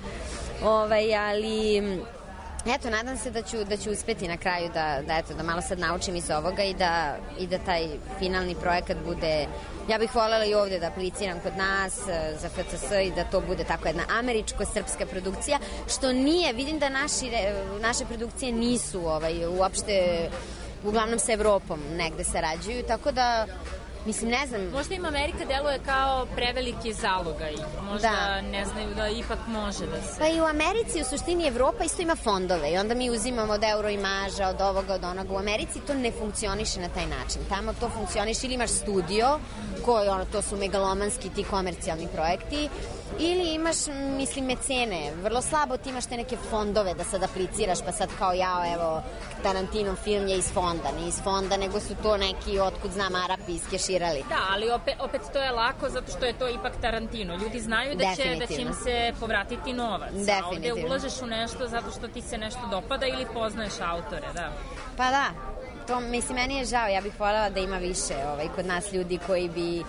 G: Ali eto, nadam se da ću uspeti na kraju da malo sad naučim iz ovoga i da taj finalni projekat bude. Ja bih voljela i ovde da apliciram kod nas za FCS i da to bude tako jedna američko-srpska produkcija, što nije, vidim da naše produkcije nisu uopšte, uglavnom sa Evropom negde sarađuju, tako da mislim, ne znam.
H: Možda im Amerika deluje kao preveliki zalogaj. Možda ne znaju da ipak može da se...
G: Pa i u Americi, u suštini, Evropa isto ima fondove i onda mi uzimamo od Euroimaža, od ovoga, od onoga. U Americi to ne funkcioniše na taj način. Tamo to funkcioniše ili imaš studio, koji, to su megalomanski ti komercijalni projekti, ili imaš, mislim, mecene. Vrlo slabo ti imaš te neke fondove da sad apliciraš, pa sad kao evo, Tarantinov film je iz fonda. Ne iz fonda, nego su to neki, otkud znam, Arapi iskeširali.
H: Da, ali opet to je lako zato što je to ipak Tarantino. Ljudi znaju da će im se povratiti novac.
G: Definitivno.
H: Ovde ulažeš u nešto zato što ti se nešto dopada ili poznaješ autore, da.
G: Pa da, to, mislim, meni je žao. Ja bih voljela da ima više kod nas ljudi koji bi...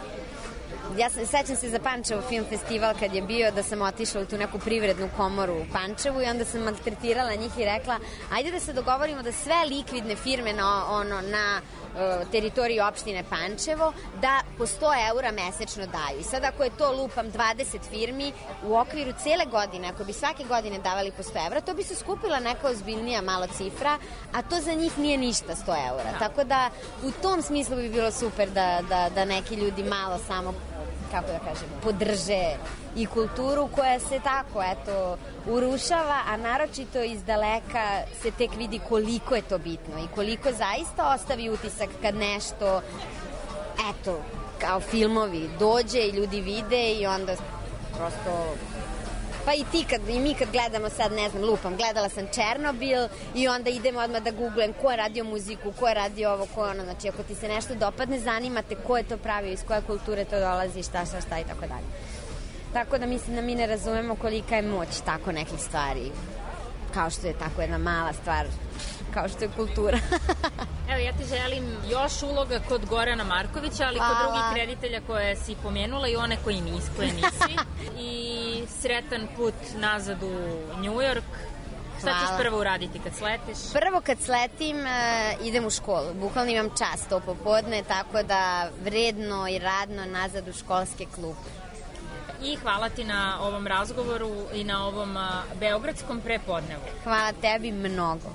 G: Ja sećam se za Pančevo film festival kad je bio, da sam otišla u tu neku privrednu komoru u Pančevu i onda sam maltretirala njih i rekla ajde da se dogovorimo da sve likvidne firme na teritoriji opštine Pančevo da po 100 eura mesečno daju. I sad ako je to, lupam, 20 firmi u okviru cele godine, ako bi svake godine davali po 100 evra, to bi se skupila neka ozbiljnija malo cifra, a to za njih nije ništa 100 eura. Tako da u tom smislu bi bilo super da neki ljudi malo samo, kako da kažem, podrže i kulturu koja se tako, eto, urušava, a naročito iz daleka se tek vidi koliko je to bitno i koliko zaista ostavi utisak kad nešto, eto, kao filmovi dođe i ljudi vide i onda prosto... Pa i mi kad gledamo sad, ne znam, lupam, gledala sam Černobil i onda idem odmah da googlujem ko je radio muziku, ko je radio ovo, ko je ono, znači ako ti se nešto dopadne, zanimate ko je to pravio, iz koje kulture to dolazi, šta i tako dalje. Tako da mislim da mi ne razumemo kolika je moć tako nekih stvari, kao što je tako jedna mala stvar, kao što je kultura.
H: Evo, ja ti želim još uloga kod Gorana Markovića, ali kod drugih reditelja koje si pomenula i one koje nisi. I sretan put nazad u New York. Šta ćeš prvo uraditi kad sletiš?
G: Prvo kad sletim idem u školu. Bukvalno imam čas to popodne, tako da vredno i radno nazad u školske klupe.
H: I hvala ti na ovom razgovoru i na ovom beogradskom prepodnevu.
G: Hvala tebi mnogo.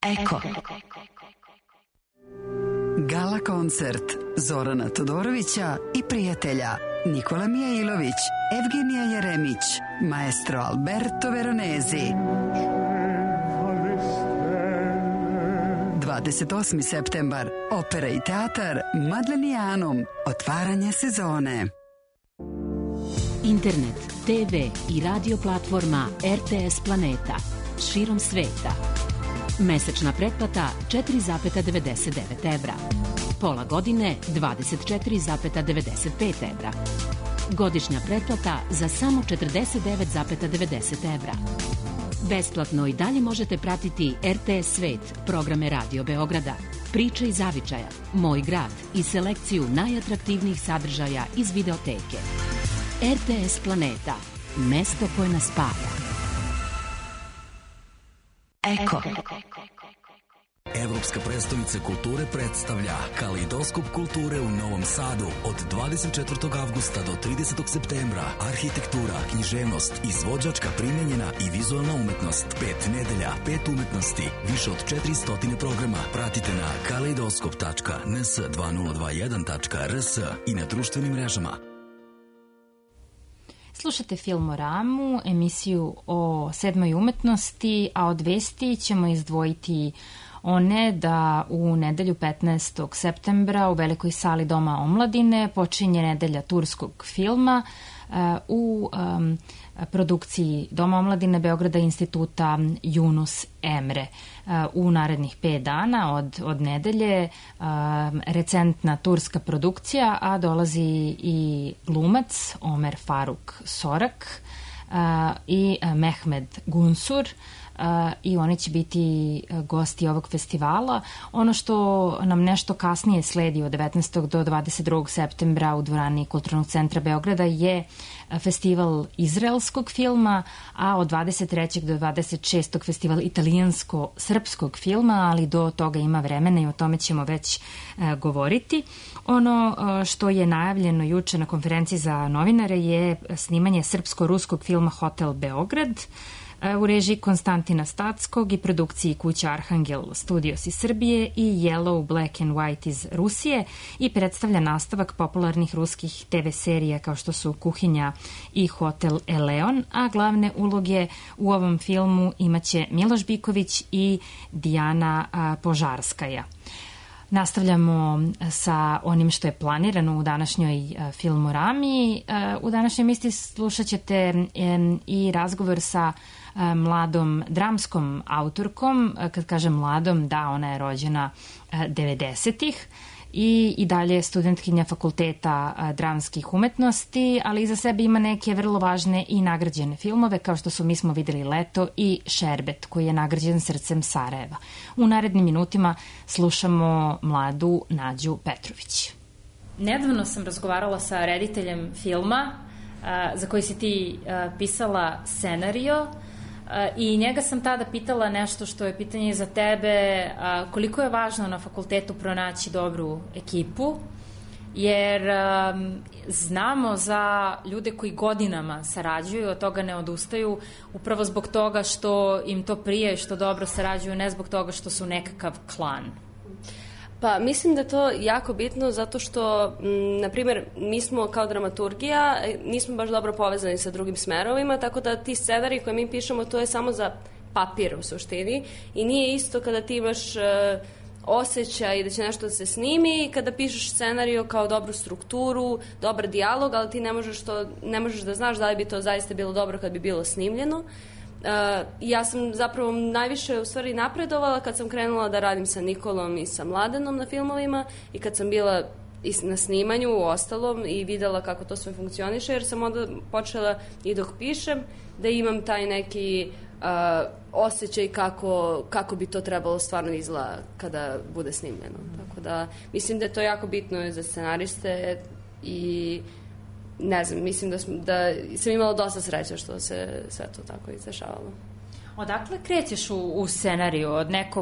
K: Eko. Gala koncert Zorana Todorovića i prijatelja Nikola Mijailović, Evgenija Jeremić, maestro Alberto Veronezi. 28. septembar, opera i teatar Madlenijanum, otvaranje sezone.
L: Internet, TV i radio platforma RTS Planeta širom sveta. Mesečna pretplata 4,99 evra. Pola godine 24,95 evra. Godišnja pretplata za samo 49,90 evra. Besplatno i dalje možete pratiti RTS Svet, programe Radio Beograda, Priče iz zavičaja, Moj grad i selekciju najatraktivnijih sadržaja iz videoteke. RTS Planeta, mesto koje nas spaja.
K: Eko.
M: Evropska prestonica kulture predstavlja Kaleidoskop kulture u Novom Sadu od 24. avgusta do 30. septembra. Arhitektura, književnost, izvođačka, primenjena i vizualna umetnost. 5 nedelja, 5 umetnosti, više od 400 programa. Pratite na kaleidoskop.ns2021.rs i na društvenim mrežama.
F: Slušate Filmoramu, emisiju o 7. umetnosti, a od vesti ćemo izdvojiti one da u nedelju 15. septembra u Velikoj sali Doma omladine počinje nedelja turskog filma u produkciji Doma omladine Beograda instituta Yunus Emre. U narednih 5 dana od nedelje recentna turska produkcija, a dolazi i glumac Omer Faruk Sorak i Mehmed Gunsur, i oni će biti gosti ovog festivala. Ono što nam nešto kasnije sledi od 19. do 22. septembra u dvorani Kulturnog centra Beograda je festival izraelskog filma, a od 23. do 26. festival italijansko-srpskog filma, ali do toga ima vremena i o tome ćemo već govoriti. Ono što je najavljeno juče na konferenciji za novinare je snimanje srpsko-ruskog filma Hotel Beograd u režiji Konstantina Statskog i produkciji kuća Arhangel Studios iz Srbije i Yellow, Black and White iz Rusije i predstavlja nastavak popularnih ruskih TV serija kao što su Kuhinja i Hotel Eleon, a glavne uloge u ovom filmu imaće Miloš Biković i Dijana Požarskaja. Nastavljamo sa onim što je planirano u današnjoj Filmorami. U današnjoj emisiji slušat ćete i razgovor sa mladom dramskom autorkom. Kad kažem mladom, da, ona je rođena 90-ih i dalje studentkinja Fakulteta dramskih umetnosti, ali iza sebe ima neke vrlo važne i nagrađene filmove, kao što su Mi smo videli leto i Šerbet, koji je nagrađen Srcem Sarajeva. U narednim minutima slušamo mladu Nađu Petrović.
H: Nedavno sam razgovarala sa rediteljem filma za koji si ti pisala scenario, i njega sam tada pitala nešto što je pitanje za tebe, koliko je važno na fakultetu pronaći dobru ekipu, jer znamo za ljude koji godinama sarađuju, od toga ne odustaju, upravo zbog toga što im to prije, što dobro sarađuju, ne zbog toga što su nekakav klan.
N: Pa mislim da je to jako bitno zato što, na primjer, mi smo kao dramaturgija, nismo baš dobro povezani sa drugim smerovima, tako da ti scenariji koje mi pišemo, to je samo za papir u suštini i nije isto kada ti imaš osjećaj da će nešto da se snimi i kada pišeš scenariju kao dobru strukturu, dobar dijalog, ali ti ne možeš da znaš da li bi to zaista bilo dobro kad bi bilo snimljeno. Ja sam zapravo najviše u stvari napredovala kad sam krenula da radim sa Nikolom i sa Mladenom na filmovima i kad sam bila na snimanju u ostalom i videla kako to sve funkcioniše, jer sam onda počela i dok pišem da imam taj neki osjećaj kako bi to trebalo stvarno izgleda kada bude snimljeno. Tako da mislim da je to jako bitno za scenariste i ne znam, mislim da sam imala dosta sreće što se sve to tako izdešavalo.
H: Odakle krećeš u scenariju? Od nekog,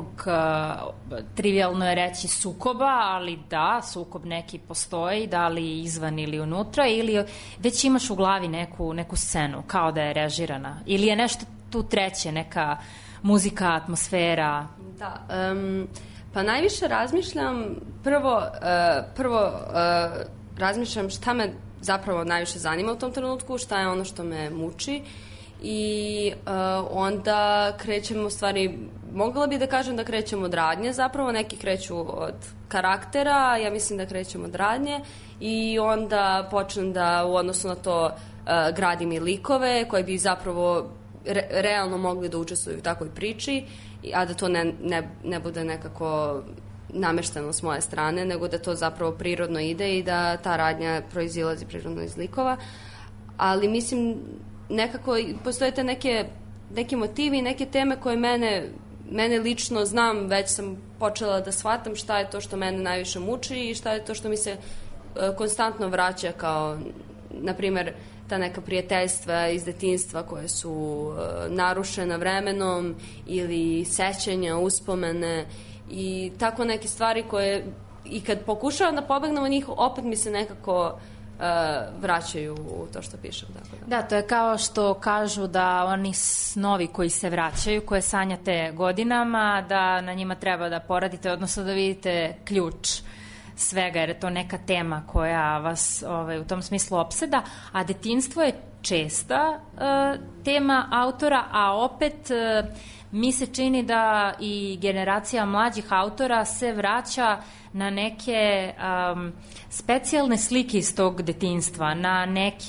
H: trivialno je reći, sukoba, ali da, sukob neki postoji, da li izvan ili unutra, ili već imaš u glavi neku scenu, kao da je režirana? Ili je nešto tu treće, neka
F: muzika, atmosfera?
N: Da, pa najviše razmišljam, prvo razmišljam šta me zapravo najviše zanima u tom trenutku, šta je ono što me muči i onda krećemo, u stvari, mogla bi da kažem da krećemo od radnje zapravo, neki kreću od karaktera, ja mislim da krećemo od radnje i onda počnem da u odnosu na to gradim i likove koji bi zapravo realno mogli da učestvuju u takvoj priči, a da to ne bude nekako namešteno s moje strane, nego da to zapravo prirodno ide i da ta radnja proizilazi prirodno iz likova. Ali mislim, nekako postoje te neki motivi, neke teme koje mene lično znam, već sam počela da shvatam šta je to što mene najviše muči i šta je to što mi se konstantno vraća, kao, na primer, ta neka prijateljstva iz detinjstva koje su narušena vremenom ili sećanja, uspomene i tako neke stvari koje i kad pokušavam da pobegnem od njih, opet mi se nekako vraćaju u to što pišem.
F: Da, to je kao što kažu da oni snovi koji se vraćaju, koje sanjate godinama, da na njima treba da poradite, odnosno da vidite ključ svega, jer je to neka tema koja vas u tom smislu opseda, a detinjstvo je česta tema autora, a opet mi se čini da i generacija mlađih autora se vraća na neke specijalne slike iz tog detinjstva, na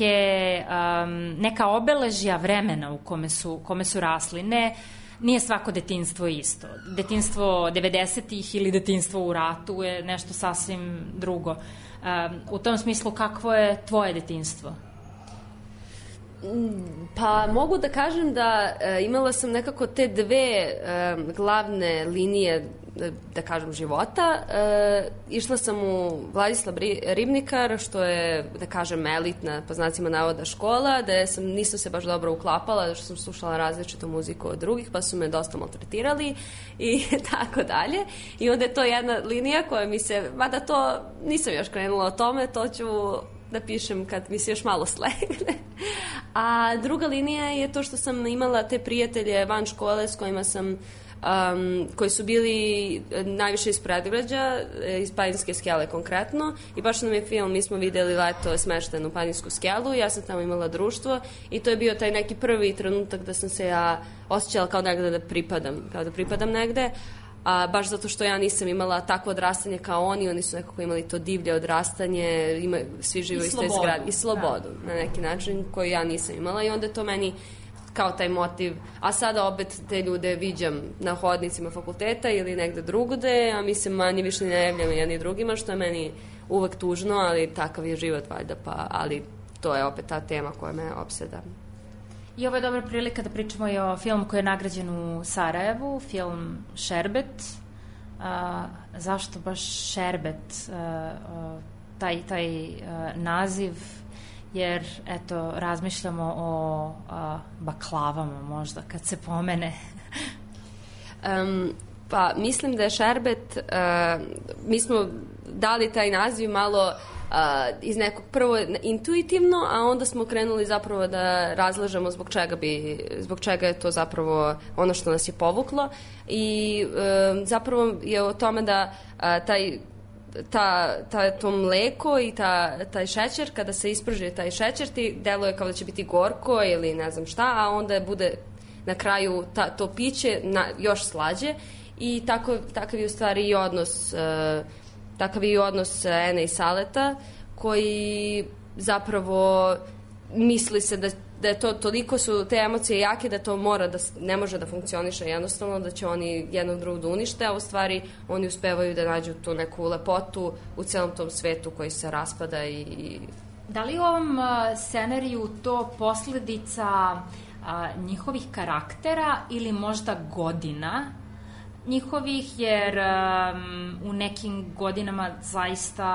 F: neka obeležja vremena u kome su rasli. Nije svako detinjstvo isto. Detinjstvo 90-ih ili detinjstvo u ratu je nešto sasvim drugo. U tom smislu, kakvo je tvoje detinjstvo?
N: Pa mogu da kažem da imala sam nekako te dve glavne linije, da kažem, života. Išla sam u Vladislav Ribnikar, što je, da kažem, elitna, po znacima navoda, škola, da nisam se baš dobro uklapala, što sam slušala različitu muziku od drugih, pa su me dosta maltretirali i tako dalje. I onda je to jedna linija koja mi se, mada to nisam još krenula o tome, to ću da pišem kad mi se još malo slegne. A druga linija je to što sam imala te prijatelje van škole s kojima sam koji su bili najviše iz predgrađa, iz Padinske skele konkretno, i baš nam je film, mi smo videli leto smešten u Padinsku skelu, ja sam tamo imala društvo i to je bio taj neki prvi trenutak da sam se ja osjećala kao negde da pripadam negde, a baš zato što ja nisam imala takvo odrastanje kao oni su nekako imali to divlje odrastanje, svi žive u istoj zgradi i slobodu na neki način koju ja nisam imala, i onda je to meni kao taj motiv, a sada opet te ljude viđam na hodnicima fakulteta ili negde drugde, a mi se manje više ne javljamo jedni drugima, što je meni uvek tužno, ali takav je život valjda, ali to je opet ta tema koja me opseda.
F: I ovo je dobra prilika da pričamo i o filmu koji je nagrađen u Sarajevu, film Šerbet. Zašto baš Šerbet, taj naziv? Jer, eto, razmišljamo o baklavama možda kad se pomene.
N: Pa, mislim da je Šerbet, mi smo dali taj naziv malo iz nekog prvo intuitivno, a onda smo krenuli zapravo da razlažemo zbog čega je to zapravo ono što nas je povuklo, i zapravo je o tome da to mleko i taj šećer, kada se isprži taj šećer, ti deluje kao da će biti gorko ili ne znam šta, a onda bude na kraju to piće još slađe, i takav je u stvari i odnos Ene i Saleta, koji zapravo misli se da je to, toliko su te emocije jake da to ne može da funkcioniše jednostavno, da će oni jedno drugo da unište, a u stvari oni uspevaju da nađu tu neku lepotu u celom tom svetu koji se raspada.
F: Da li u ovom scenariju to posledica njihovih karaktera ili možda godina njihovih, jer u nekim godinama zaista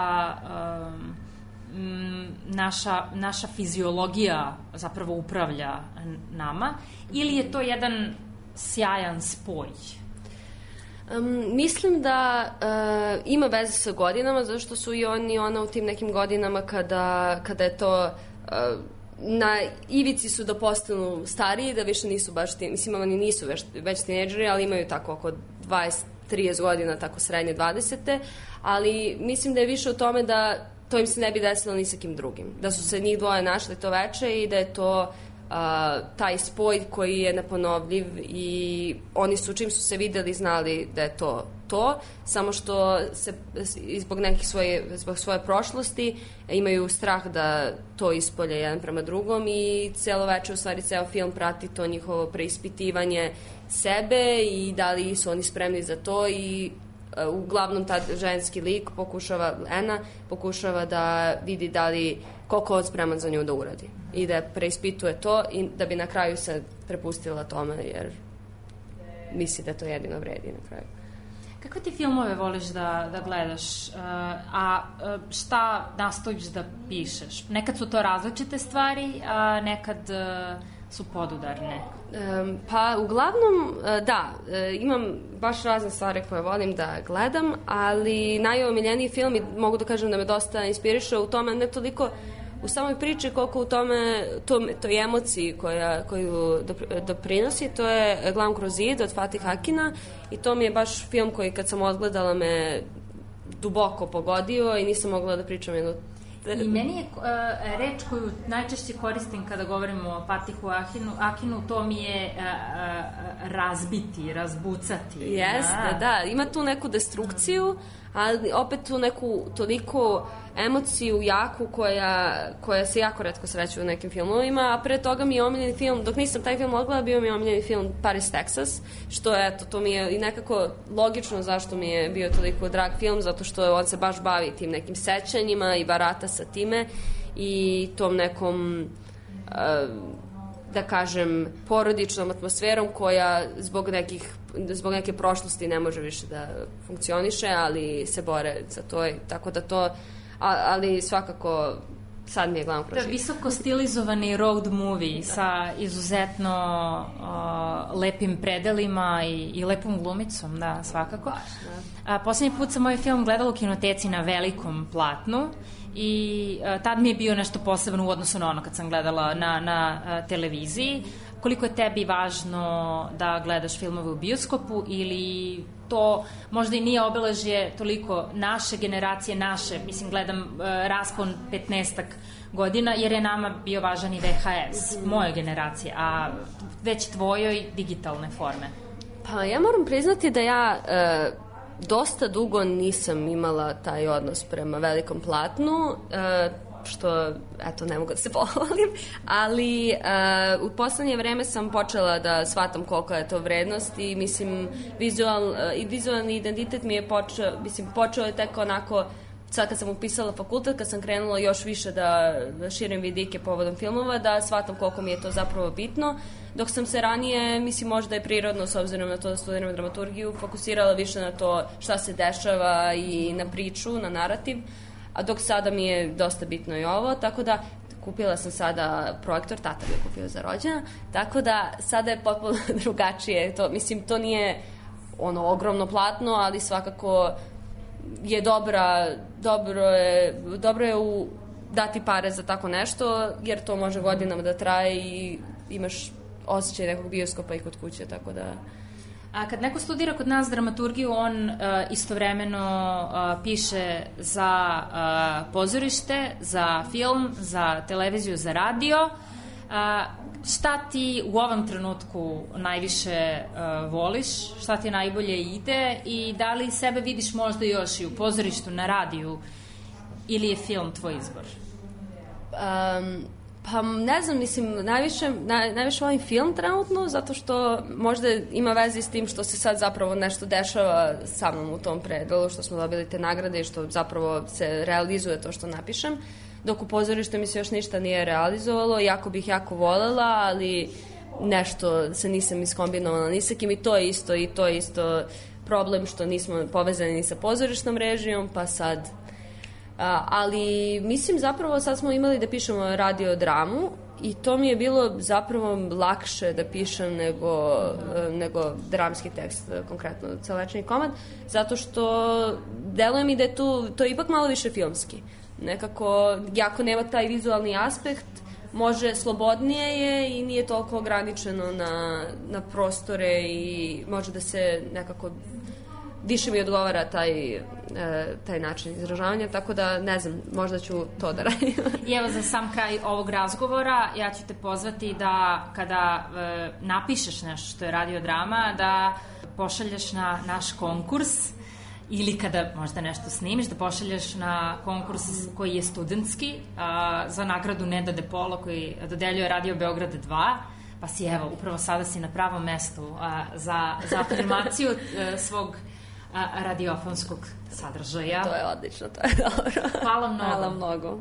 F: naša fiziologija zapravo upravlja nama, ili je to jedan sjajan spoj?
N: Mislim da ima veze sa godinama, zato što su i oni u tim nekim godinama kada je to na ivici su da postanu stariji, da više nisu baš mislim, oni nisu već tineđeri, ali imaju tako oko 20-30 godina, tako srednje 20. Ali mislim da je više o tome da to im se ne bi desilo ni sa kim drugim. Da su se njih dvoje našli to veče i da je to taj spoj koji je neponovljiv i oni su, čim su se videli, znali da je to, samo što se zbog svoje prošlosti imaju strah da to ispolje jedan prema drugom i celo veče, u stvari ceo film prati to njihovo preispitivanje sebe i da li su oni spremni za to i uglavnom taj ženski lik pokušava da vidi da li koliko on spreman za nju da uradi i da preispituje to i da bi na kraju se prepustila tome jer misli da to jedino vredi na kraju.
F: Kakve ti filmove voliš da gledaš, a šta nastojiš da pišeš? Nekad su to različite stvari, a nekad su podudarne.
N: Pa uglavnom, da, imam baš razne stvari koje volim da gledam, ali najomiljeniji film, i mogu da kažem da me dosta inspiriše u tome, ne toliko u samoj priči koliko u tome, toj emociji koju doprinosi, to je Glam kroz zid od Fatih Akina i to mi je baš film koji kad sam odgledala me duboko pogodio i nisam mogla da pričam jednu.
F: I meni je reč koju najčešće koristim kada govorimo o Fatihu Akinu, to mi je razbiti, razbucati.
N: Jeste, da. Ima tu neku destrukciju, ali opet tu neku toliko emociju jaku koja se jako retko sreće u nekim filmovima, a pre toga mi je omiljeni film, dok nisam taj film odgledala, bio mi je omiljeni film Paris, Texas, što eto, to mi je i nekako logično zašto mi je bio toliko drag film, zato što on se baš bavi tim nekim sećanjima i barata sa time i tom nekom da kažem porodičnom atmosferom koja zbog neke prošlosti ne može više da funkcioniše, ali se bore za to i tako da to ali svakako sad mi je glavno kroz.
F: Visoko stilizovani road movie sa izuzetno lepim predelima i lepom glumicom, da, svakako. Poslednji put sam ovaj film gledala u kinoteci na velikom platnu i tad mi je bio nešto posebno u odnosu na ono kad sam gledala na televiziji. Koliko je tebi važno da gledaš filmove u bioskopu ili to možda i nije obeležje toliko naše generacije, mislim gledam raspon 15-ak godina jer je nama bio važan i VHS, moje generacije, a već tvojoj digitalne forme.
N: Pa ja moram priznati da ja dosta dugo nisam imala taj odnos prema velikom platnu, što, eto, ne mogu da se pohvalim, ali u poslednje vreme sam počela da shvatam kolika je to vrednost i mislim, vizualni identitet mi je počeo je tek onako, sad kad sam upisala fakultet, kad sam krenula još više da širim vidike povodom filmova, da shvatam koliko mi je to zapravo bitno, dok sam se ranije, mislim, možda je prirodno, s obzirom na to da studiram dramaturgiju, fokusirala više na to šta se dešava i na priču, na narativ, a dok sada mi je dosta bitno i ovo, tako da kupila sam sada projektor, tata mi je kupio za rođena, tako da sada je potpuno drugačije, to nije ono ogromno platno, ali svakako je dobro je dati pare za tako nešto, jer to može godinama da traje i imaš osjećaj nekog bioskopa i kod kuće, tako da...
F: A kad neko studira kod nas dramaturgiju, on istovremeno piše za pozorište, za film, za televiziju, za radio. Šta ti u ovom trenutku najviše voliš? Šta ti najbolje ide? I da li sebe vidiš možda još i u pozorištu, na radiju? Ili je film tvoj izbor?
N: Pa ne znam, mislim, najviše volim film trenutno, zato što možda ima veze s tim što se sad zapravo nešto dešava sa mnom u tom predelu, što smo dobili te nagrade i što zapravo se realizuje to što napišem, dok u pozorištu mi se još ništa nije realizovalo, jako bih jako volela, ali nešto se nisam iskombinovala ni sa kim i to je isto problem što nismo povezani ni sa pozorišnom režijom, pa sad... ali mislim zapravo sad smo imali da pišemo radio dramu i to mi je bilo zapravo lakše da pišem nego dramski tekst, konkretno celečni komad, zato što deluje mi da je to ipak malo više filmski. Nekako, jako nema taj vizualni aspekt, može, slobodnije je i nije toliko ograničeno na prostore i može da se nekako više mi odgovara taj način izražavanja, tako da ne znam, možda ću to da radim.
F: I evo za sam kraj ovog razgovora ja ću te pozvati da kada napišeš nešto što je radio drama, da pošalješ na naš konkurs ili kada možda nešto snimiš, da pošalješ na konkurs koji je studentski za nagradu Neda De Polo koji dodeljuje Radio Beograd 2, pa si evo, upravo sada si na pravom mestu za afirmaciju svog radiofonskog sadržaja.
N: To je odlično, to je dobro.
F: Hvala mnogo.
N: Hvala mnogo.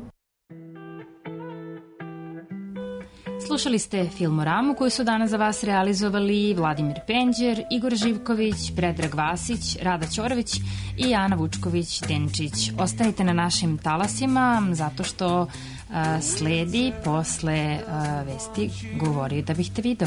F: Slušali ste Filmoramu koju su danas za vas realizovali Vladimir Penđer, Igor Živković, Predrag Vasić, Rada Ćorović i Ana Vučković-Denčić. Ostajte na našim talasima zato što sledi posle vesti Govori da bih te video.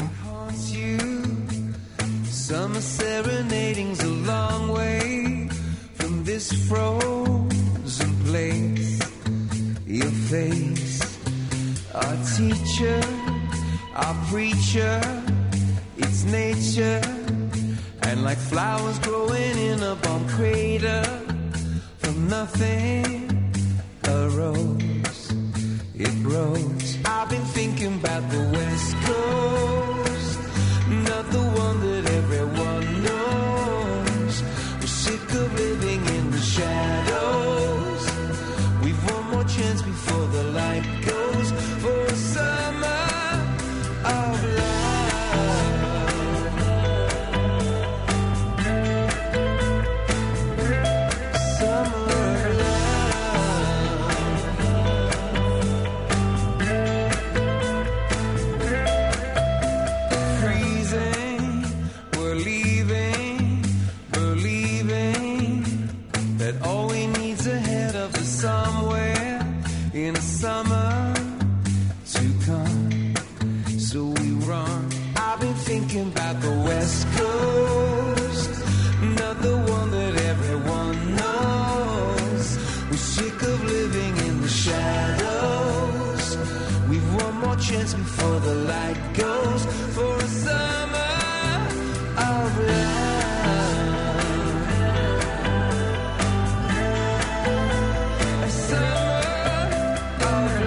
O: Summer serenading's a long way from this frozen place. Your face, our teacher, our preacher, it's nature. And like flowers growing in a bomb crater, from nothing arose, it rose. I've been thinking about the West Coast, not the one that everyone knows. We're sick of living in the shadows. We've one more chance before the light goes for a summer of love. Summer of love. Freezing, we're leaving, believing that all we need's ahead of us somewhere in the summer to come. So we run. I've been thinking about the West Coast, not the one that everyone knows. We're sick of living in the shadows. We've one more chance before the light goes for a summer of love. A summer of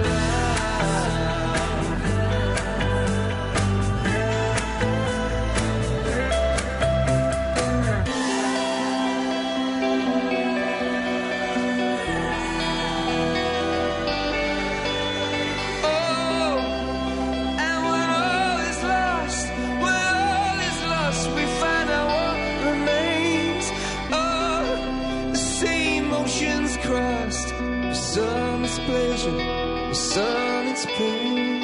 O: crossed, the sun is pleasure, the sun is pain.